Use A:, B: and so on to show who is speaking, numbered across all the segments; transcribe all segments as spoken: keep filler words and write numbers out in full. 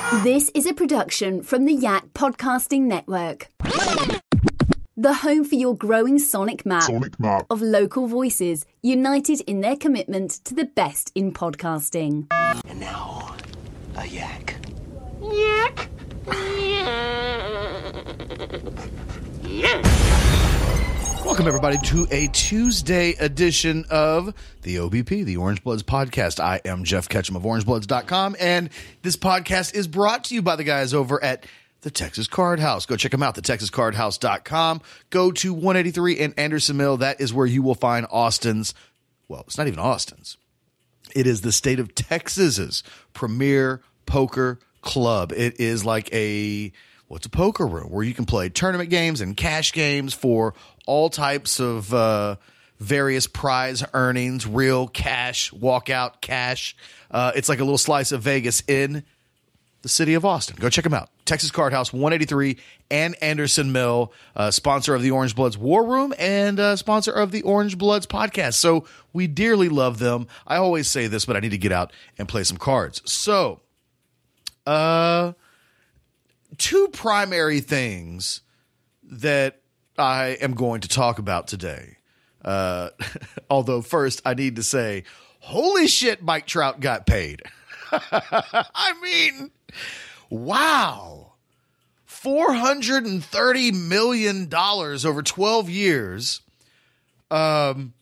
A: This is a production from the Yak Podcasting Network. The home for your growing sonic map,
B: sonic map
A: of local voices united in their commitment to the best in podcasting.
C: And now, a yak.
D: Yak. Yak.
E: Welcome, everybody, to a Tuesday edition of the O B P, the Orange Bloods podcast. I am Jeff Ketchum of orange bloods dot com, and this podcast is brought to you by the guys over at the Texas Card House. Go check them out, the texas card house dot com. Go to one eighty-three in Anderson Mill. That is where you will find Austin's, well, it's not even Austin's. It is the state of Texas's premier poker club. It is like a, what's a poker room where you can play tournament games and cash games for all types of uh, various prize earnings, real cash, walkout cash. Uh, it's like a little slice of Vegas in the city of Austin. Go check them out. Texas Card House, one eighty-three and Anderson Mill, uh, sponsor of the Orange Bloods War Room and uh, sponsor of the Orange Bloods podcast. So we dearly love them. I always say this, but I need to get out and play some cards. So, uh, two primary things that I am going to talk about today. Uh, although first I need to say, holy shit, Mike Trout got paid. I mean, wow. four hundred thirty million dollars over twelve years. Um,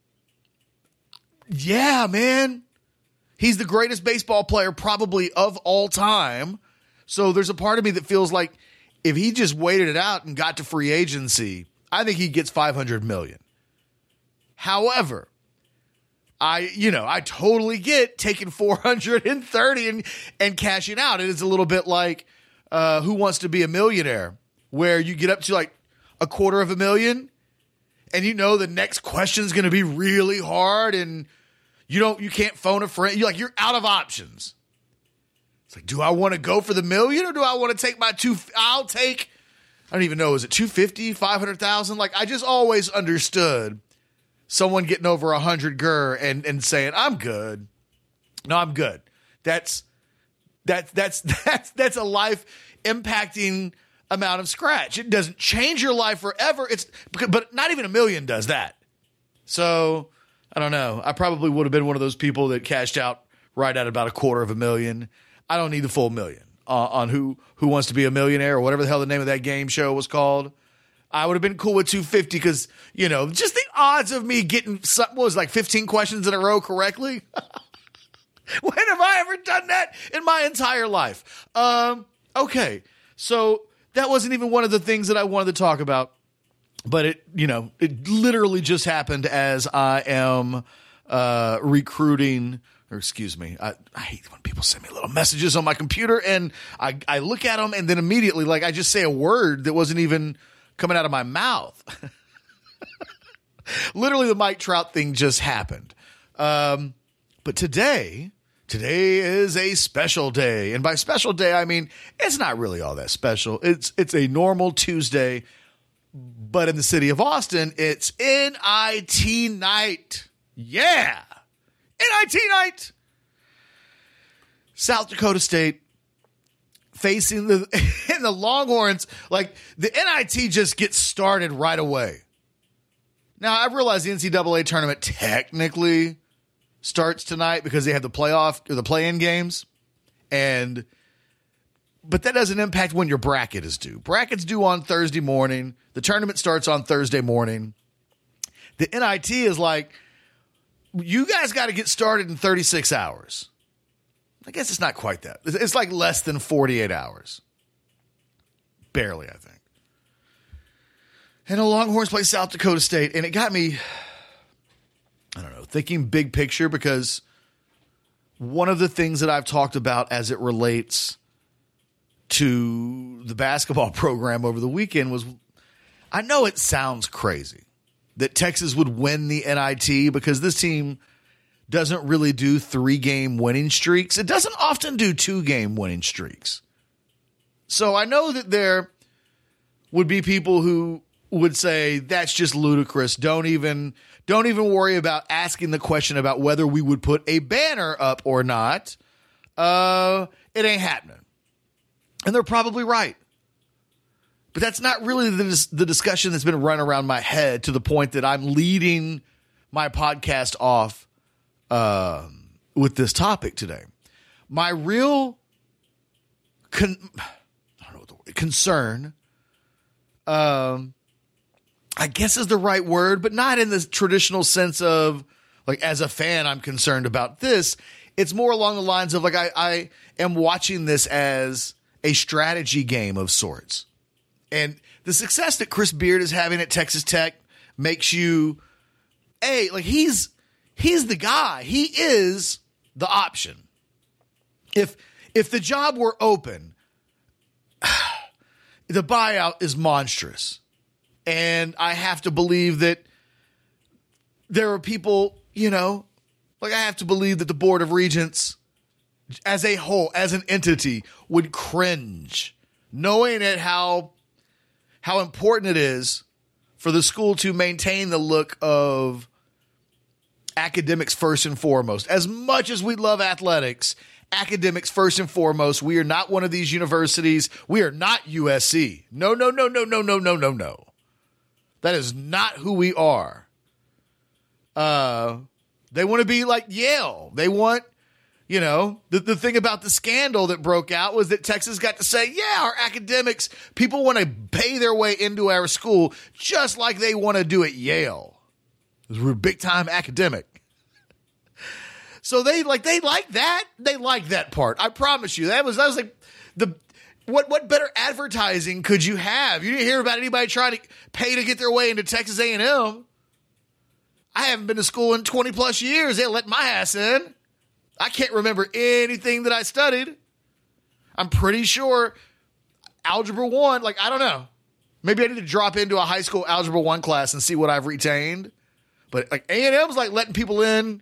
E: yeah, man. He's the greatest baseball player probably of all time. So there's a part of me that feels like if he just waited it out and got to free agency, I think he gets five hundred million. However, I, you know, I totally get taking four hundred thirty and, and cashing out. It is a little bit like uh, Who Wants to Be a Millionaire, where you get up to like a quarter of a million and you know the next question is going to be really hard and you don't, you can't phone a friend. You're like, you're out of options. It's like, do I want to go for the million or do I want to take my two? I'll take, I don't even know, is it two hundred fifty, five hundred thousand? Like, I just always understood someone getting over a hundred gur and, and saying, I'm good. No, I'm good. That's, that's, that's, that's, that's a life impacting amount of scratch. It doesn't change your life forever. It's, but not even a million does that. So I don't know. I probably would have been one of those people that cashed out right at about a quarter of a million. I don't need the full million uh, on who, who wants to be a millionaire or whatever the hell the name of that game show was called. I would have been cool with two hundred fifty because, you know, just the odds of me getting, what was it, like fifteen questions in a row correctly? When have I ever done that in my entire life? Um, okay, so that wasn't even one of the things that I wanted to talk about, but it, you know, it literally just happened as I am uh, recruiting, or excuse me, I, I hate when people send me little messages on my computer and I, I look at them and then immediately, like, I just say a word that wasn't even coming out of my mouth. Literally, the Mike Trout thing just happened. Um, but today, today is a special day. And by special day, I mean, it's not really all that special. It's, it's a normal Tuesday, but in the city of Austin, it's N I T night. Yeah. N I T night. South Dakota State facing the in the Longhorns. Like, the N I T just gets started right away. Now, I realize the N C double A tournament technically starts tonight because they have the playoff or the play-in games, and but that doesn't impact when your bracket is due. Bracket's due on Thursday morning. The tournament starts on Thursday morning. The N I T is like, you guys got to get started in thirty-six hours. I guess it's not quite that. It's like less than forty-eight hours. Barely, I think. And the Longhorns play South Dakota State, and it got me, I don't know, thinking big picture, because one of the things that I've talked about as it relates to the basketball program over the weekend was, I know it sounds crazy that Texas would win the N I T because this team doesn't really do three-game winning streaks. It doesn't often do two-game winning streaks. So I know that there would be people who would say that's just ludicrous. Don't even don't even worry about asking the question about whether we would put a banner up or not. Uh, it ain't happening. And they're probably right. But that's not really the, the discussion that's been run around my head to the point that I'm leading my podcast off uh, with this topic today. My real con- I don't know what the word, concern, um, I guess is the right word, but not in the traditional sense of, like, as a fan, I'm concerned about this. It's more along the lines of, like, I, I am watching this as a strategy game of sorts. And the success that Chris Beard is having at Texas Tech makes you, A, like, he's he's the guy. He is the option. If if the job were open, the buyout is monstrous. And I have to believe that there are people, you know, like I have to believe that the Board of Regents as a whole, as an entity, would cringe knowing at how how important it is for the school to maintain the look of academics first and foremost. As much as we love athletics, academics first and foremost. We are not one of these universities. We are not U S C. No, no, no, no, no, no, no, no, no. That is not who we are. Uh, they want to be like Yale. They want, you know, the, the thing about the scandal that broke out was that Texas got to say, yeah, our academics, people want to pay their way into our school just like they want to do at Yale. We're big time academic. So they like, they like that. They like that part. I promise you. That was, that was like the, what, what better advertising could you have? You didn't hear about anybody trying to pay to get their way into Texas A and M. I haven't been to school in twenty plus years. They let my ass in. I can't remember anything that I studied. I'm pretty sure Algebra one, like, I don't know. Maybe I need to drop into a high school Algebra one class and see what I've retained. But like A and M's like letting people in.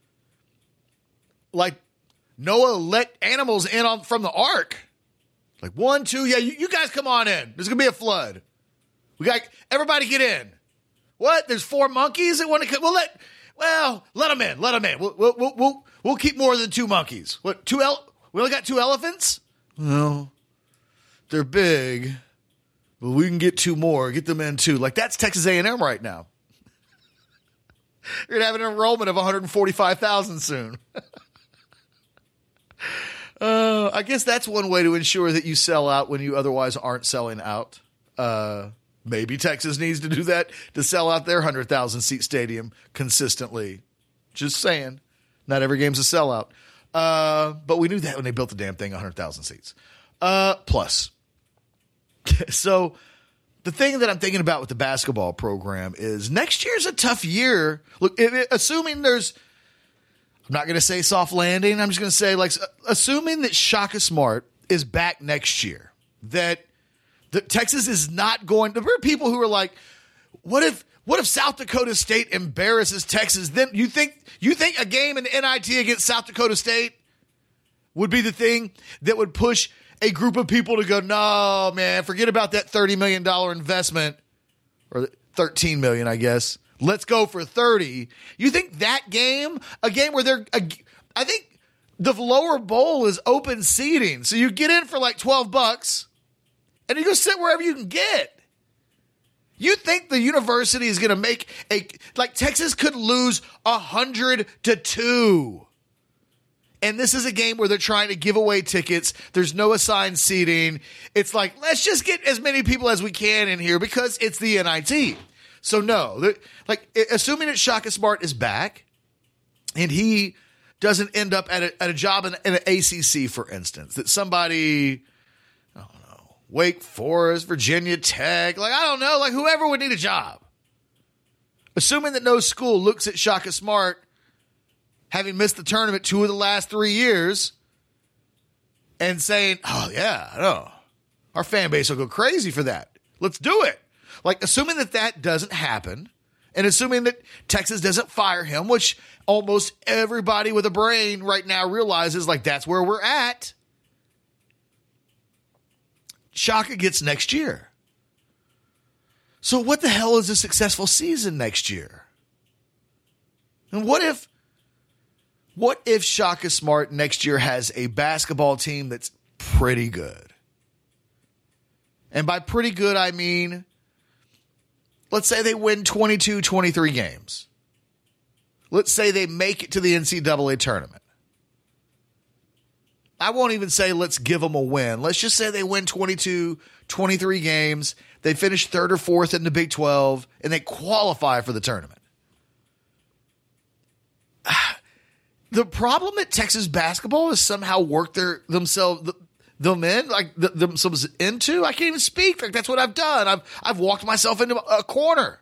E: Like Noah let animals in on from the ark. Like one, two, yeah, you, you guys come on in. There's going to be a flood. We got everybody get in. What? There's four monkeys that want to come. Well, let, well, let them in. Let them in. We'll, we'll, we'll, we'll, we'll keep more than two monkeys. What? Two ele- We only got two elephants? Well, they're big, but we can get two more. Get them in too. Like that's Texas A and M right now. You're going to have an enrollment of one hundred forty-five thousand soon. uh, I guess that's one way to ensure that you sell out when you otherwise aren't selling out. Uh, maybe Texas needs to do that to sell out their one hundred thousand seat stadium consistently. Just saying. Not every game's a sellout. Uh, but we knew that when they built the damn thing, one hundred thousand seats. Uh, plus. So the thing that I'm thinking about with the basketball program is next year's a tough year. Look, it, it, assuming there's, I'm not going to say soft landing. I'm just going to say, like, assuming that Shaka Smart is back next year, that, that Texas is not going to, there are people who are like, what if, what if South Dakota State embarrasses Texas? Then you think, you think a game in the N I T against South Dakota State would be the thing that would push a group of people to go, no, man, forget about that thirty million dollars investment, or thirteen million dollars, I guess. Let's go for thirty. You think that game, a game where they're, a, I think the lower bowl is open seating. So you get in for like twelve bucks and you go sit wherever you can get. You think the university is going to make a, like Texas could lose one hundred to two. And this is a game where they're trying to give away tickets. There's no assigned seating. It's like, let's just get as many people as we can in here because it's the N I T. So no, like assuming that Shaka Smart is back and he doesn't end up at a, at a job in, in an A C C, for instance, that somebody, I don't know, Wake Forest, Virginia Tech, like, I don't know, like whoever would need a job. Assuming that no school looks at Shaka Smart having missed the tournament two of the last three years and saying, oh, yeah, I know. Our fan base will go crazy for that. Let's do it. Like, assuming that that doesn't happen and assuming that Texas doesn't fire him, which almost everybody with a brain right now realizes, like, that's where we're at. Shaka gets next year. So what the hell is a successful season next year? And what if What if Shaka Smart next year has a basketball team that's pretty good? And by pretty good, I mean, let's say they win twenty-two, twenty-three games. Let's say they make it to the N C double A tournament. I won't even say let's give them a win. Let's just say they win twenty-two, twenty-three games. They finish third or fourth in the Big twelve, and they qualify for the tournament. The problem at Texas basketball is somehow worked their themselves them in, like themselves into. I can't even speak. Like, that's what I've done. I've I've walked myself into a corner.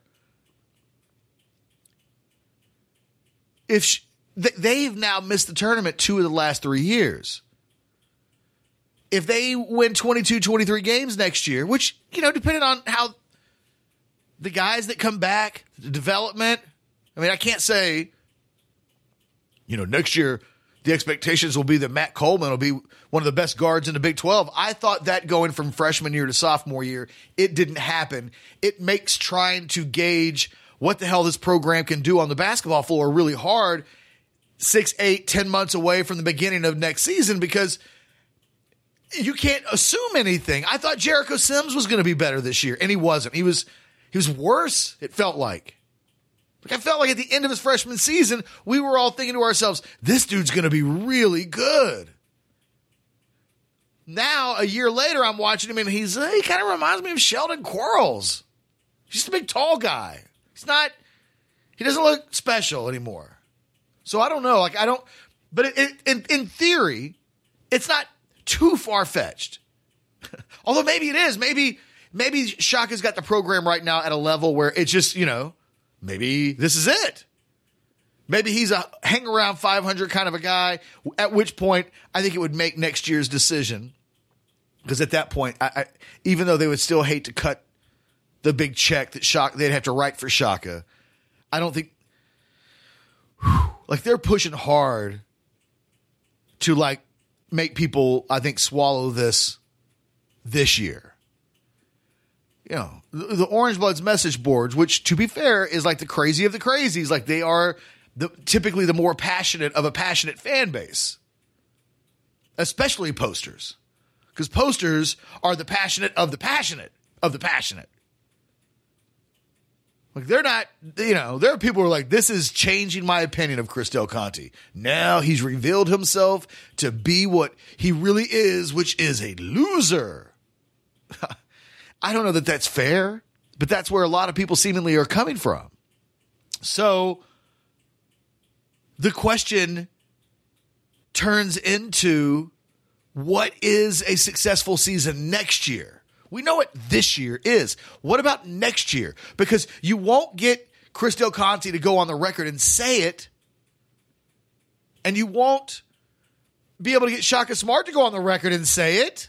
E: If she, they've now missed the tournament two of the last three years. If they win twenty-two, twenty-three games next year, which, you know, depending on how the guys that come back, the development, I mean, I can't say, you know, next year the expectations will be that Matt Coleman will be one of the best guards in the Big twelve. I thought that going from freshman year to sophomore year, it didn't happen. It makes trying to gauge what the hell this program can do on the basketball floor really hard six, eight, ten months away from the beginning of next season, because you can't assume anything. I thought Jericho Sims was going to be better this year, and he wasn't. He was he was worse, it felt like. Like I felt like at the end of his freshman season, we were all thinking to ourselves, this dude's going to be really good. Now, a year later, I'm watching him, and he's uh, he kind of reminds me of Sheldon Quarles. He's just a big, tall guy. He's not, he doesn't look special anymore. So I don't know. Like, I don't, but it, it, in, in theory, it's not too far-fetched. Although maybe it is. Maybe, maybe Shaka's got the program right now at a level where it's just, you know, maybe this is it. Maybe he's a hang around five hundred kind of a guy, at which point I think it would make next year's decision. Because at that point, I, I, even though they would still hate to cut the big check that Shaka, they'd have to write for Shaka, I don't think, whew, like they're pushing hard to like make people, I think, swallow this this year. You know, the, the Orange Bloods message boards, which to be fair is like the crazy of the crazies. Like they are the, typically the more passionate of a passionate fan base, especially posters, because posters are the passionate of the passionate of the passionate. Like they're not, you know, there are people who are like, this is changing my opinion of Chris Del Conte. Now he's revealed himself to be what he really is, which is a loser. I don't know that that's fair, but that's where a lot of people seemingly are coming from. So the question turns into, what is a successful season next year? We know what this year is. What about next year? Because you won't get Chris Del Conte to go on the record and say it, and you won't be able to get Shaka Smart to go on the record and say it.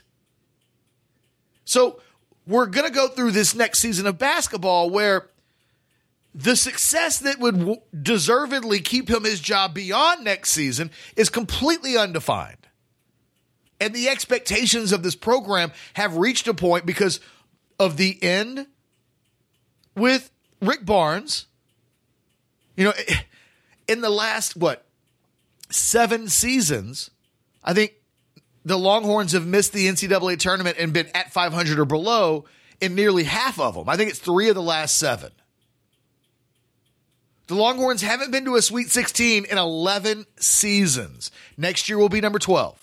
E: So we're going to go through this next season of basketball where the success that would w- deservedly keep him his job beyond next season is completely undefined. And the expectations of this program have reached a point because of the end with Rick Barnes. You know, in the last, what, seven seasons, I think the Longhorns have missed the N C double A tournament and been at five hundred or below in nearly half of them. I think it's three of the last seven. The Longhorns haven't been to a Sweet sixteen in eleven seasons. Next year will be number twelve.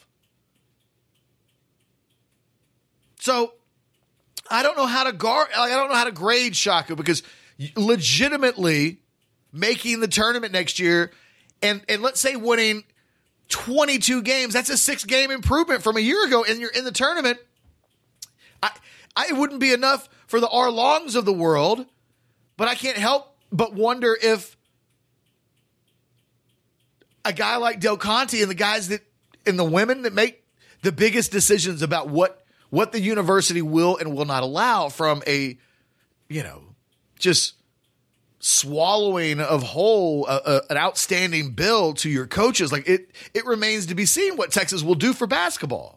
E: So I don't know how to guard, I don't know how to grade Shaka, because legitimately making the tournament next year and, and let's say winning twenty-two games, that's a six game improvement from a year ago, and you're in the tournament. I, I it wouldn't be enough for the Arlongs of the world, but I can't help but wonder if a guy like Del Conte and the guys that, and the women that make the biggest decisions about what what the university will and will not allow from a, you know, just swallowing of whole, uh, uh, an outstanding bill to your coaches. Like it, it remains to be seen what Texas will do for basketball.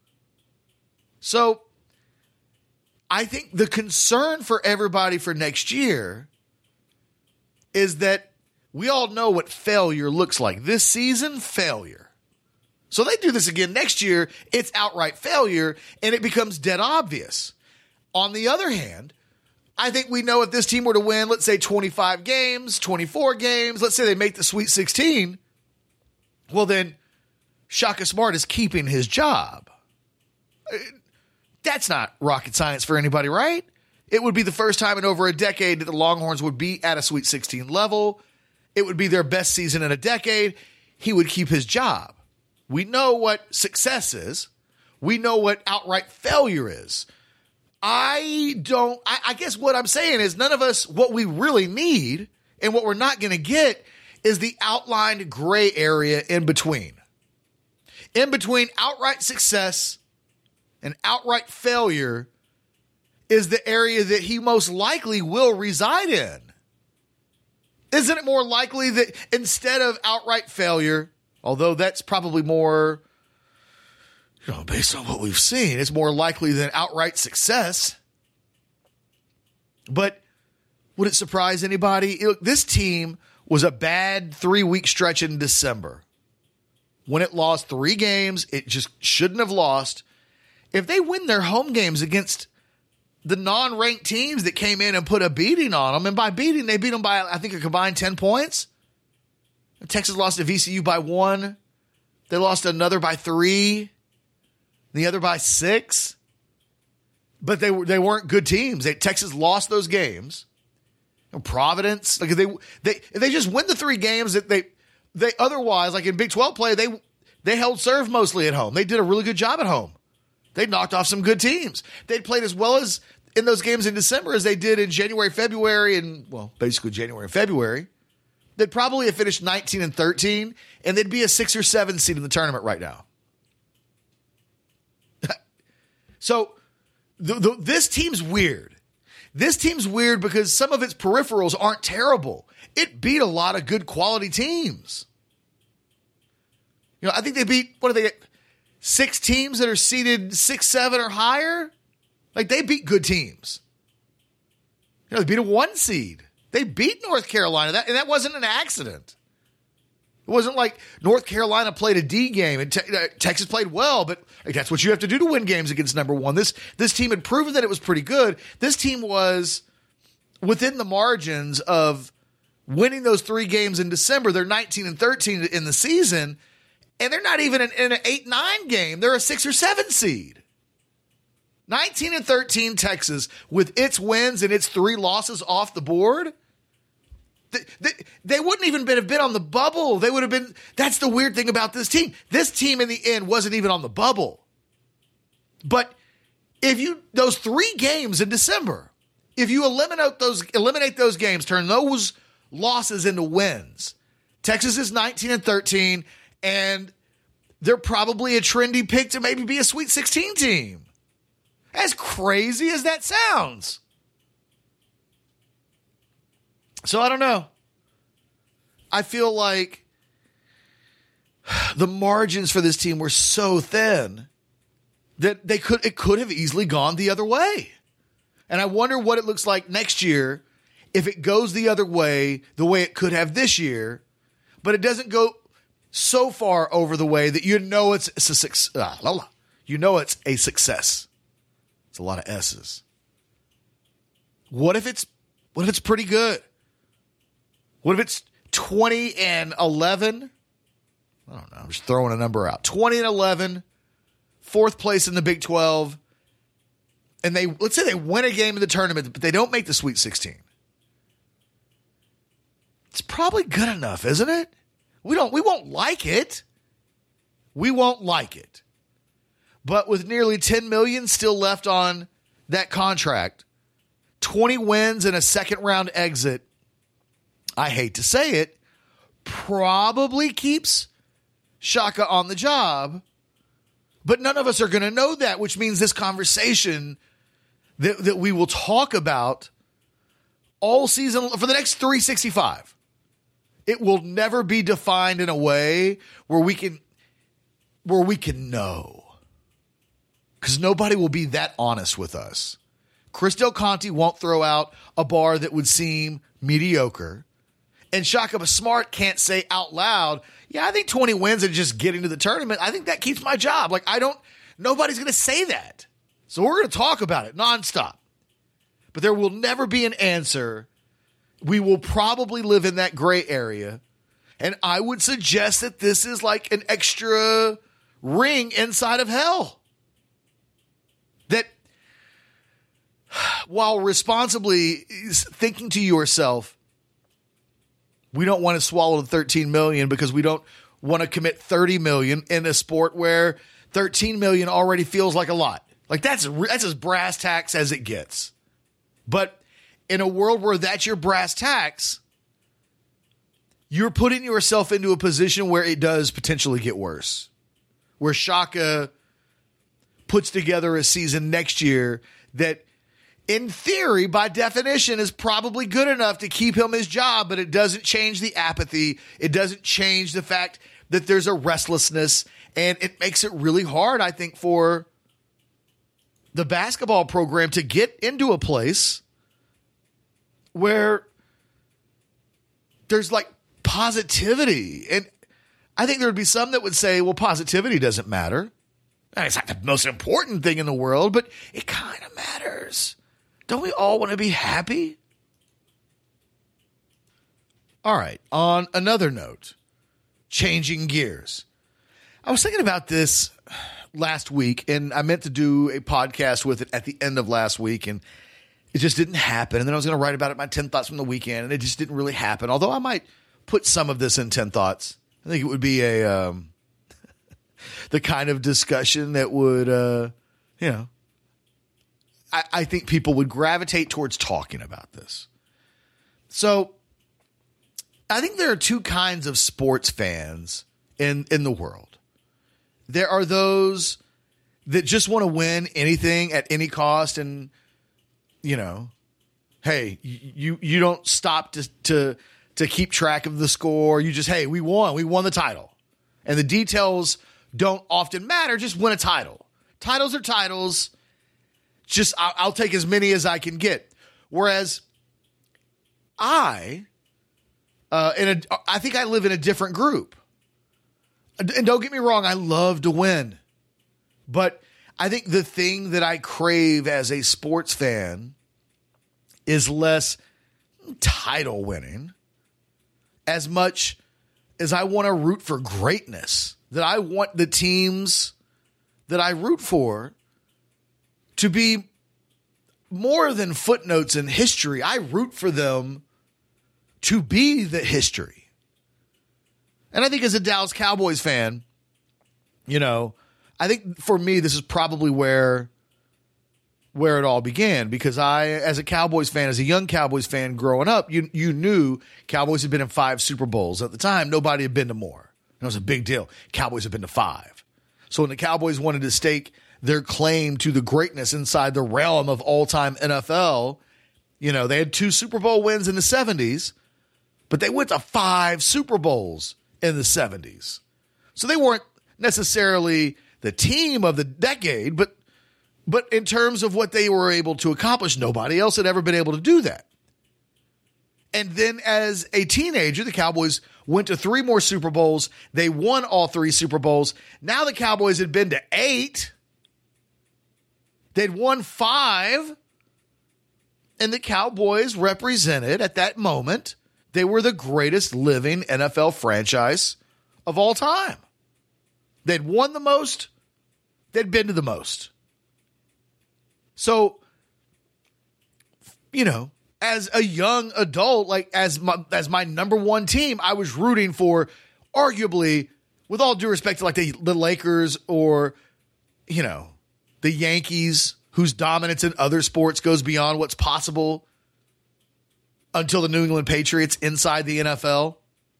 E: So I think the concern for everybody for next year is that we all know what failure looks like. This season, failure. So they do this again next year, it's outright failure, and it becomes dead obvious. On the other hand, I think we know if this team were to win, let's say twenty-five games, twenty-four games, let's say they make the Sweet sixteen, well then Shaka Smart is keeping his job. That's not rocket science for anybody, right? It would be the first time in over a decade that the Longhorns would be at a Sweet sixteen level. It would be their best season in a decade. He would keep his job. We know what success is. We know what outright failure is. I don't, I, I guess what I'm saying is none of us, what we really need and what we're not going to get is the outlined gray area in between. In between outright success and outright failure is the area that he most likely will reside in. Isn't it more likely that instead of outright failure, although that's probably more, you know, based on what we've seen, it's more likely than outright success. But would it surprise anybody? Look, this team was a bad three-week stretch in December. When it lost three games, it just shouldn't have lost. If they win their home games against the non-ranked teams that came in and put a beating on them, and by beating, they beat them by, I think, a combined ten points. Texas lost to V C U by one. They lost another by three. The other by six. But they they weren't good teams. They, Texas lost those games. And Providence, like if they they if they just win the three games that they they otherwise, like in Big twelve play, they they held serve mostly at home. They did a really good job at home. They knocked off some good teams. They played as well as in those games in December as they did in January, February, and well, basically January and February. They'd probably have finished nineteen and thirteen, and they'd be a six or seven seed in the tournament right now. So the, the, this team's weird. This team's weird because some of its peripherals aren't terrible. It beat a lot of good quality teams. You know, I think they beat, what are they, six teams that are seeded six, seven or higher? Like, they beat good teams. You know, they beat a one seed. They beat North Carolina, that, and that wasn't an accident. It wasn't like North Carolina played a D game and te- uh, Texas played well, but like, that's what you have to do to win games against number one. This this team had proven that it was pretty good. This team was within the margins of winning those three games in December. They're nineteen and thirteen in the season, and they're not even in, in an eight nine game. They're a six or seven seed. nineteen and thirteen Texas with its wins and its three losses off the board. They, they, they wouldn't even been, have been on the bubble. They would have been. That's the weird thing about this team. This team in the end wasn't even on the bubble. But if you, those three games in December, if you eliminate those, eliminate those games, turn those losses into wins, Texas is nineteen and thirteen, and they're probably a trendy pick to maybe be a Sweet sixteen team. As crazy as that sounds. So I don't know. I feel like the margins for this team were so thin that they could it could have easily gone the other way. And I wonder what it looks like next year if it goes the other way, the way it could have this year, but it doesn't go so far over the way that you know it's, it's a success. Ah, you know it's a success. It's a lot of S's. What if it's what if it's pretty good? What if it's twenty and eleven? I don't know. I'm just throwing a number out. twenty and eleven, fourth place in the Big twelve. And they, let's say they win a game in the tournament, but they don't make the Sweet sixteen. It's probably good enough, isn't it? We don't, we won't like it. We won't like it. But with nearly ten million dollars still left on that contract, twenty wins and a second round exit, I hate to say it, probably keeps Shaka on the job, but none of us are going to know that, which means this conversation that, that we will talk about all season for the next three sixty-five. It will never be defined in a way where we can, where we can know. Because nobody will be that honest with us. Chris Del Conte won't throw out a bar that would seem mediocre. And Shaka Smart can't say out loud, yeah, I think twenty wins and just getting to the tournament, I think that keeps my job. Like, I don't, nobody's going to say that. So we're going to talk about it nonstop. but there will never be an answer. We will probably live in that gray area. And I would suggest that this is like an extra ring inside of hell. That while responsibly thinking to yourself, we don't want to swallow the thirteen million dollars because we don't want to commit thirty million dollars in a sport where thirteen million dollars already feels like a lot. Like that's, that's as brass tacks as it gets. But in a world where that's your brass tacks, you're putting yourself into a position where it does potentially get worse. Where Shaka puts together a season next year that, in theory, by definition, is probably good enough to keep him his job, but it doesn't change the apathy. It doesn't change the fact that there's a restlessness, and it makes it really hard, I think, for the basketball program to get into a place where there's like positivity. And I think there would be some that would say, well, positivity doesn't matter. It's not the most important thing in the world, but it kind of matters. Don't we all want to be happy? All right. On another note, changing gears. I was thinking about this last week, and I meant to do a podcast with it at the end of last week, and it just didn't happen. And then I was going to write about it, my ten thoughts from the weekend, and it just didn't really happen. Although I might put some of this in ten thoughts. I think it would be a um, the kind of discussion that would, uh, you know, I, I think people would gravitate towards talking about this. So I think there are two kinds of sports fans in, in the world. There are those that just want to win anything at any cost, and you know, hey, you you don't stop to to to keep track of the score. You just, hey, we won. We won the title. And the details don't often matter. Just win a title. Titles are titles. Just I'll, I'll take as many as I can get. Whereas I, uh, in a, I think I live in a different group. And don't get me wrong, I love to win. But I think the thing that I crave as a sports fan is less title winning as much as I want to root for greatness. That I want the teams that I root for to be more than footnotes in history. I root for them to be the history. And I think as a Dallas Cowboys fan, you know, I think for me, this is probably where, where it all began, because I, as a Cowboys fan, as a young Cowboys fan growing up, you, you knew Cowboys had been in five Super Bowls. At the time, nobody had been to more. It was a big deal. Cowboys have been to five. So when the Cowboys wanted to stake their claim to the greatness inside the realm of all-time N F L, you know, they had two Super Bowl wins in the seventies, but they went to five Super Bowls in the seventies. So they weren't necessarily the team of the decade, but but in terms of what they were able to accomplish, nobody else had ever been able to do that. And then as a teenager, the Cowboys went to three more Super Bowls. They won all three Super Bowls. Now the Cowboys had been to eight. They'd won five. And the Cowboys represented, at that moment, they were the greatest living N F L franchise of all time. They'd won the most. They'd been to the most. So, you know, as a young adult, like as my, as my number one team, I was rooting for, arguably, with all due respect to like the, the Lakers or, you know, the Yankees, whose dominance in other sports goes beyond what's possible until the New England Patriots inside the N F L.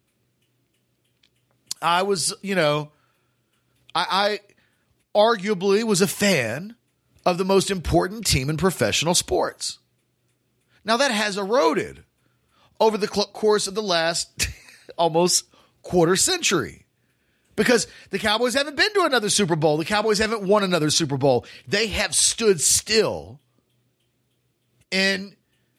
E: I was, you know, I, I arguably was a fan of the most important team in professional sports. Now that has eroded over the cl- course of the last almost quarter century, because the Cowboys haven't been to another Super Bowl. The Cowboys haven't won another Super Bowl. They have stood still in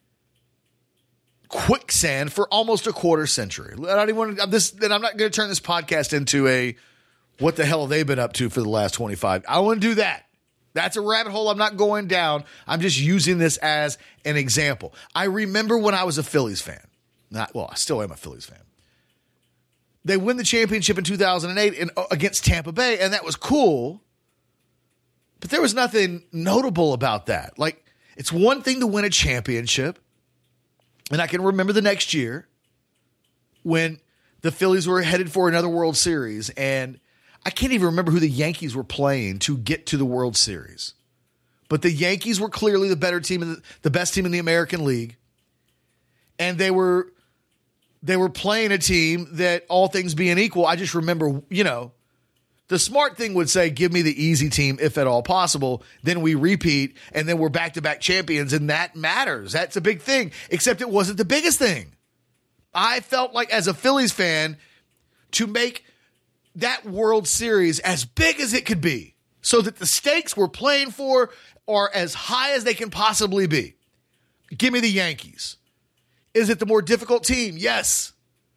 E: quicksand for almost a quarter century. I don't even want to, this, and I'm not going to turn this podcast into a what the hell have they been up to for the last twenty-five. I want to do that. That's a rabbit hole I'm not going down. I'm just using this as an example. I remember when I was a Phillies fan. Not, well, I still am a Phillies fan. They win the championship in two thousand eight in, against Tampa Bay, and that was cool. But there was nothing notable about that. Like, it's one thing to win a championship, and I can remember the next year when the Phillies were headed for another World Series, and I can't even remember who the Yankees were playing to get to the World Series. But the Yankees were clearly the better team, in the, the best team in the American League, and they were they were playing a team that, all things being equal, I just remember, you know, the smart thing would say, give me the easy team if at all possible. Then we repeat, and then we're back-to-back champions, and that matters. That's a big thing, except it wasn't the biggest thing. I felt like, as a Phillies fan, to make that World Series as big as it could be so that the stakes we're playing for are as high as they can possibly be. Give me the Yankees. Is it the more difficult team? Yes.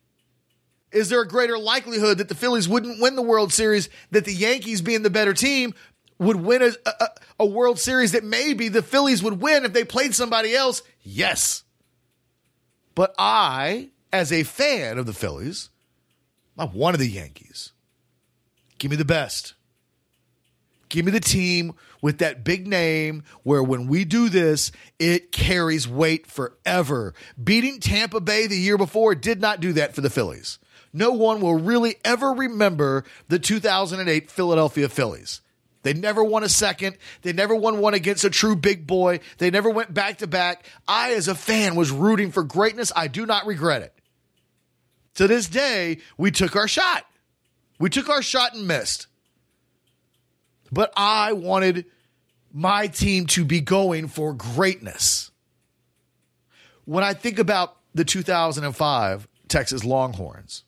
E: Is there a greater likelihood that the Phillies wouldn't win the World Series, that the Yankees, being the better team, would win a, a, a World Series that maybe the Phillies would win if they played somebody else? Yes. But I, as a fan of the Phillies, I'm one of the Yankees. Give me the best. Give me the team with that big name where when we do this, it carries weight forever. Beating Tampa Bay the year before did not do that for the Phillies. No one will really ever remember the two thousand eight Philadelphia Phillies. They never won a second. They never won one against a true big boy. They never went back-to-back. I, as a fan, was rooting for greatness. I do not regret it. To this day, we took our shot. We took our shot and missed. But I wanted my team to be going for greatness. When I think about the two thousand five Texas Longhorns,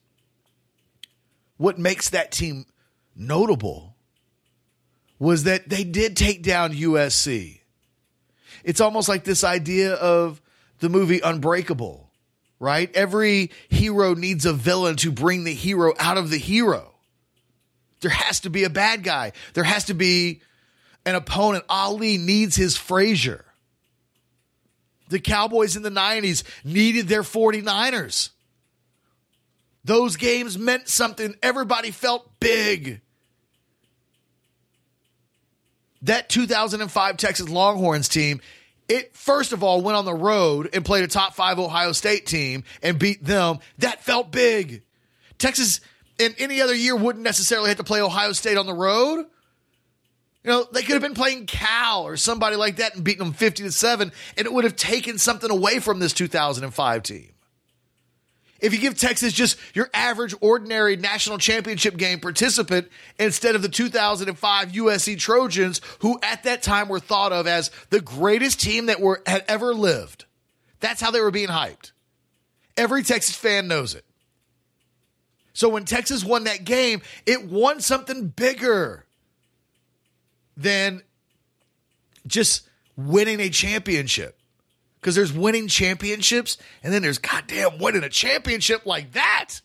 E: what makes that team notable was that they did take down U S C. It's almost like this idea of the movie Unbreakable, right? Every hero needs a villain to bring the hero out of the hero. There has to be a bad guy. There has to be an opponent. Ali needs his Frazier. The Cowboys in the nineties needed their forty-niners. Those games meant something. Everybody felt big. That two thousand five Texas Longhorns team, it first of all went on the road and played a top five Ohio State team and beat them. That felt big. Texas, in any other year, wouldn't necessarily have to play Ohio State on the road. You know, they could have been playing Cal or somebody like that and beating them fifty to seven, and it would have taken something away from this two thousand five team. If you give Texas just your average, ordinary national championship game participant instead of the two thousand five U S C Trojans, who at that time were thought of as the greatest team that were had ever lived. That's how they were being hyped. Every Texas fan knows it. So when Texas won that game, it won something bigger than just winning a championship. Because there's winning championships, and then there's goddamn winning a championship like that.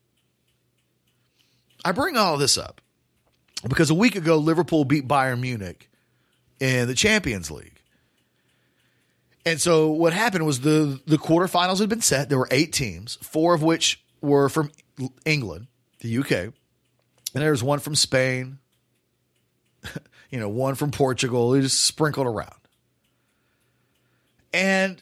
E: I bring all this up because a week ago, Liverpool beat Bayern Munich in the Champions League. And so what happened was the, the quarterfinals had been set. There were eight teams, four of which were from England, the U K. And there was one from Spain, you know, one from Portugal. They just sprinkled around. And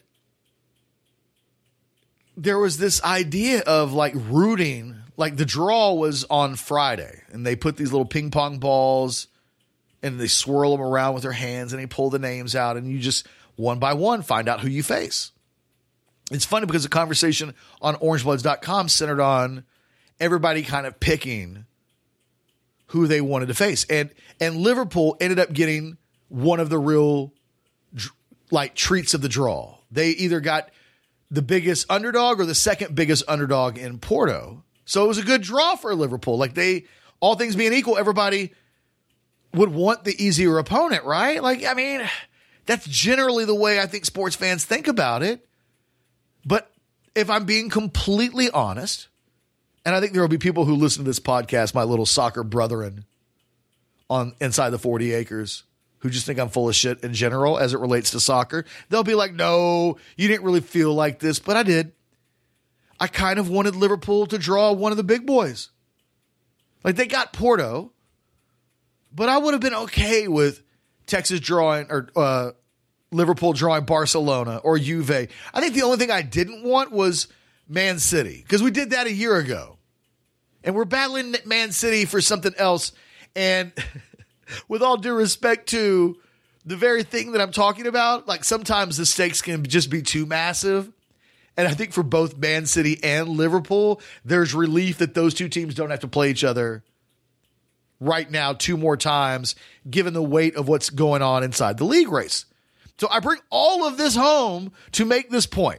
E: there was this idea of like rooting, like the draw was on Friday, and they put these little ping pong balls and they swirl them around with their hands and they pull the names out, and you just one by one find out who you face. It's funny because the conversation on orange bloods dot com centered on everybody kind of picking who they wanted to face. And, and Liverpool ended up getting one of the real like treats of the draw. They either got the biggest underdog or the second biggest underdog in Porto. So it was a good draw for Liverpool. Like they, all things being equal, everybody would want the easier opponent, right? Like, I mean, that's generally the way I think sports fans think about it. But if I'm being completely honest, and I think there will be people who listen to this podcast, my little soccer brethren on inside the forty acres, who just think I'm full of shit in general as it relates to soccer. They'll be like, no, you didn't really feel like this, but I did. I kind of wanted Liverpool to draw one of the big boys. Like, they got Porto, but I would have been okay with Texas drawing or uh, Liverpool drawing Barcelona or Juve. I think the only thing I didn't want was Man City, because we did that a year ago. And we're battling Man City for something else. And with all due respect to the very thing that I'm talking about, like, sometimes the stakes can just be too massive. And I think for both Man City and Liverpool, there's relief that those two teams don't have to play each other right now two more times, given the weight of what's going on inside the league race. So I bring all of this home to make this point.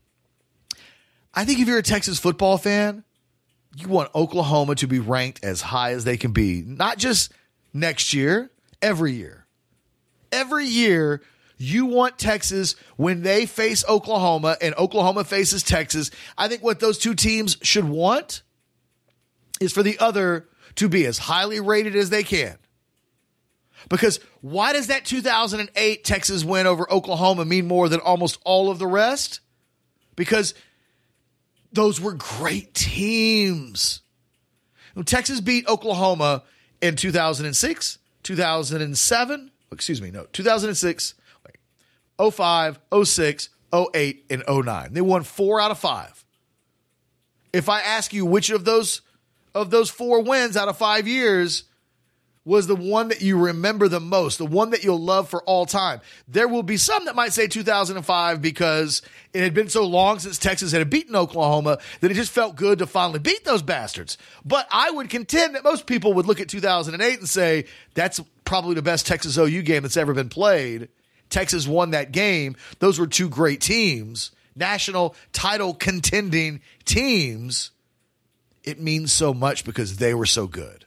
E: I think if you're a Texas football fan, you want Oklahoma to be ranked as high as they can be, not just next year, every year. Every year, you want Texas, when they face Oklahoma and Oklahoma faces Texas, I think what those two teams should want is for the other to be as highly rated as they can. Because why does that two thousand eight Texas win over Oklahoma mean more than almost all of the rest? Because those were great teams. Texas beat Oklahoma in two thousand six, two thousand seven, excuse me, no, two thousand six, oh five, oh six, oh eight, and oh nine. They won four out of five. If I ask you which of those of those four wins out of five years was the one that you remember the most, the one that you'll love for all time, there will be some that might say two thousand five because it had been so long since Texas had beaten Oklahoma that it just felt good to finally beat those bastards. But I would contend that most people would look at two thousand eight and say, that's probably the best Texas O U game that's ever been played. Texas won that game. Those were two great teams, national title contending teams. It means so much because they were so good.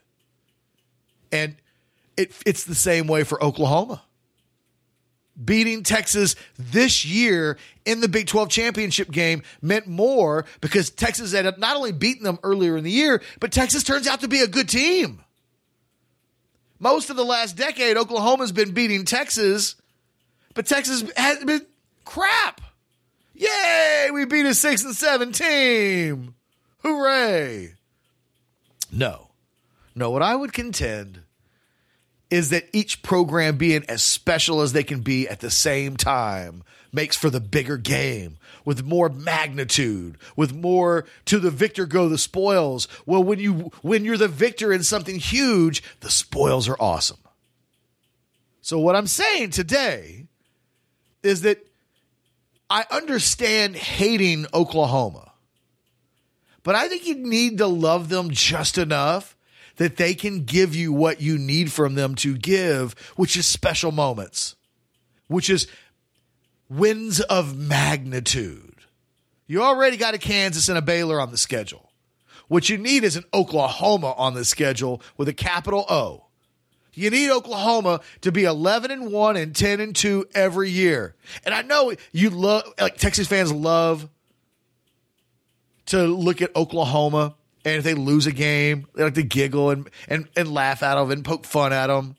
E: And it, it's the same way for Oklahoma. Beating Texas this year in the Big twelve championship game meant more because Texas had not only beaten them earlier in the year, but Texas turns out to be a good team. Most of the last decade, Oklahoma's been beating Texas, but Texas has been crap. Yay, we beat a six and seven team. Hooray. No. No, what I would contend is that each program being as special as they can be at the same time makes for the bigger game with more magnitude, with more to the victor go the spoils. Well, when you when you're the victor in something huge, the spoils are awesome. So what I'm saying today is that I understand hating Oklahoma, but I think you need to love them just enough that they can give you what you need from them to give, which is special moments, which is wins of magnitude. You already got a Kansas and a Baylor on the schedule. What you need is an Oklahoma on the schedule with a capital O. You need Oklahoma to be eleven and one and ten and two every year. And I know you love, like Texas fans love to look at Oklahoma, and if they lose a game, they like to giggle and, and, and laugh at them and poke fun at them.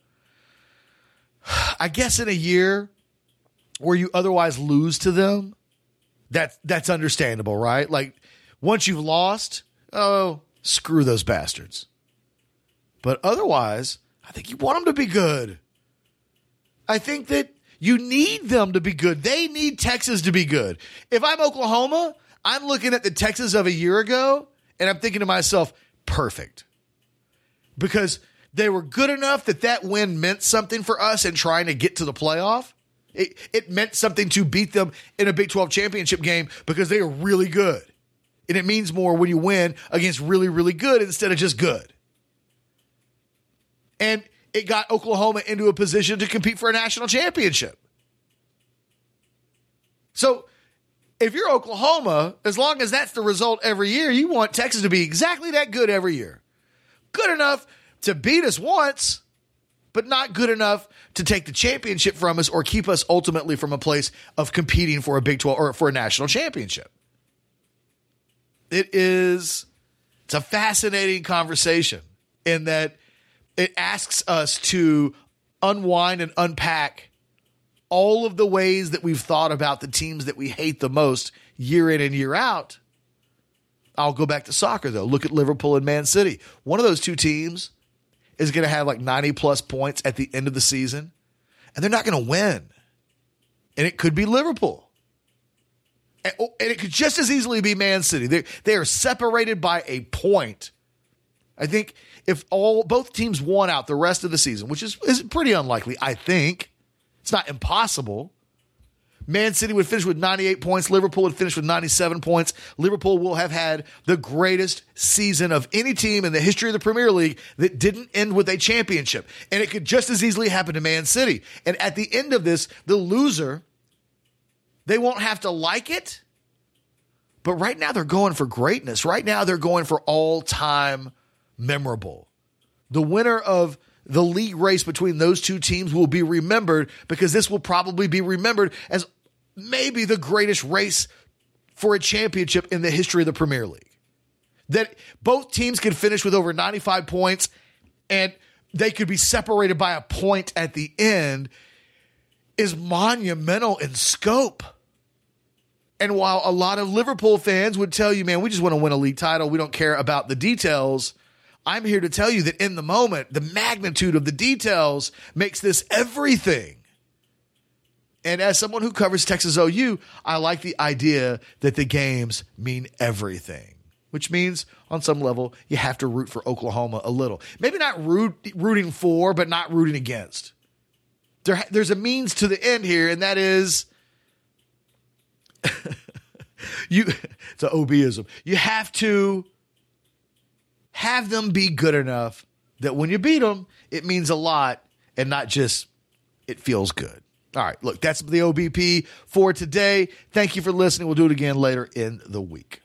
E: I guess in a year where you otherwise lose to them, that, that's understandable, right? Like, once you've lost, oh, screw those bastards. But otherwise, I think you want them to be good. I think that you need them to be good. They need Texas to be good. If I'm Oklahoma, I'm looking at the Texas of a year ago, and I'm thinking to myself, perfect. Because they were good enough that that win meant something for us in trying to get to the playoff. It, it meant something to beat them in a Big twelve championship game because they are really good. And it means more when you win against really, really good instead of just good. And it got Oklahoma into a position to compete for a national championship. So if you're Oklahoma, as long as that's the result every year, you want Texas to be exactly that good every year. Good enough to beat us once, but not good enough to take the championship from us or keep us ultimately from a place of competing for a Big twelve or for a national championship. It is, it's a fascinating conversation in that it asks us to unwind and unpack all of the ways that we've thought about the teams that we hate the most year in and year out, I'll go back to soccer, though. Look at Liverpool and Man City. One of those two teams is going to have like ninety plus points at the end of the season, and they're not going to win. And it could be Liverpool. And, and it could just as easily be Man City. They, they are separated by a point. I think if all both teams won out the rest of the season, which is, is pretty unlikely, I think. It's not impossible. Man City would finish with ninety-eight points. Liverpool would finish with ninety-seven points. Liverpool will have had the greatest season of any team in the history of the Premier League that didn't end with a championship. And it could just as easily happen to Man City. And at the end of this, the loser, they won't have to like it. But right now they're going for greatness. Right now they're going for all-time memorable. The winner of the league race between those two teams will be remembered because this will probably be remembered as maybe the greatest race for a championship in the history of the Premier League. That both teams could finish with over ninety-five points and they could be separated by a point at the end is monumental in scope. And while a lot of Liverpool fans would tell you, man, we just want to win a league title, we don't care about the details, I'm here to tell you that in the moment, the magnitude of the details makes this everything. And as someone who covers Texas O U, I like the idea that the games mean everything, which means on some level, you have to root for Oklahoma a little. Maybe not root, rooting for, but not rooting against. There, there's a means to the end here, and that is you. It's an O B-ism. You have to have them be good enough that when you beat them, it means a lot and not just it feels good. All right, look, that's the O B P for today. Thank you for listening. We'll do it again later in the week.